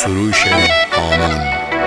سروش هامون.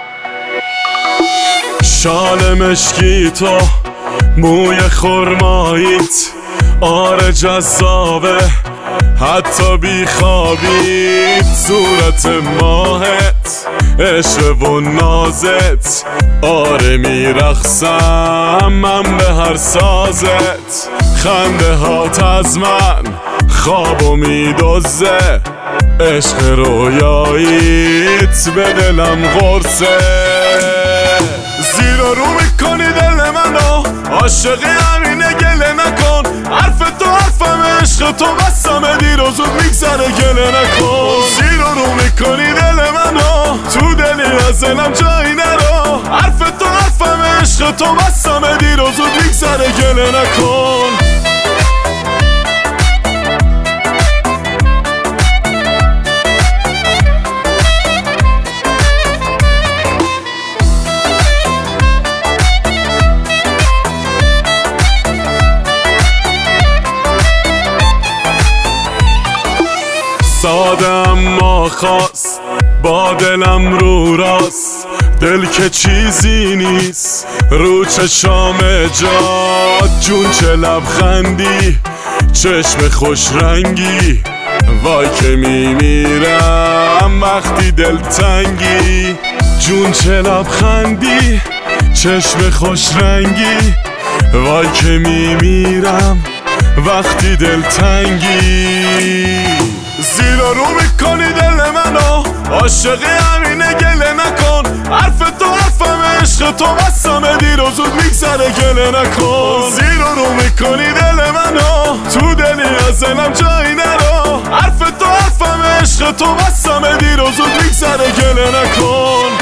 شال مشکی تو، موی خرماییت، آره جذابه حتی بی خوابیت، صورت ماهت، عشق و نازت، آره میرقصم من به هر سازت، خنده هات از من خوابو میدزه، عشق رویاییت به دلم قرصه، زیر و رو میکنی دل منو، عاشقی همینه گله نکن، حرف تو حرفم عشق تو بسمه دیر و زود میگذره گله نکن، زیر و رو میکنی دل منو، تو دلی از دلم جایی نرو، حرف تو حرفم عشق تو بسمه دیر و زود میگذره گله نکن. ساده اما خاص با دلم رو راست، دل که چیزی نیست رو چشام جاد، جون چه لبخندی چشم خوش رنگی، وای که میمیرم وقتی دل تنگی، جون چه لبخندی چشم خوش رنگی، وای که میمیرم وقتی دل تنگی، زیر و رو میکنی دل منو، عاشقی همینه گله نکن، حرف تو حرفم عشق تو بسمه دیر و زود میگذره گله نکن، زیر و رو میکنی دل منو، تو دلی از دلم جایی نرو، حرف تو حرفم عشق تو بسمه دیر و زود میگذره گله نکن.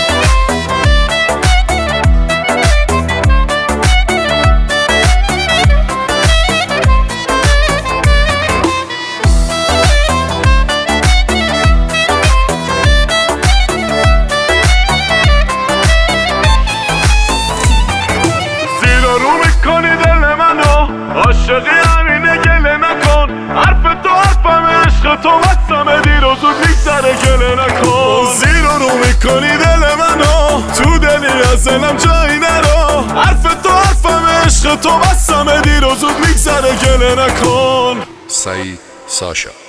عاشقی همینه گله نکن، حرف تو حرفم عشق تو بسمه دیر و زود میگذره گله نکن، زیر و رو میکنی دل منو، تو دلی از دلم جایی نرو، حرف تو حرفم عشق تو بسمه دیر و زود میگذره گله نکن. سعید ساشا.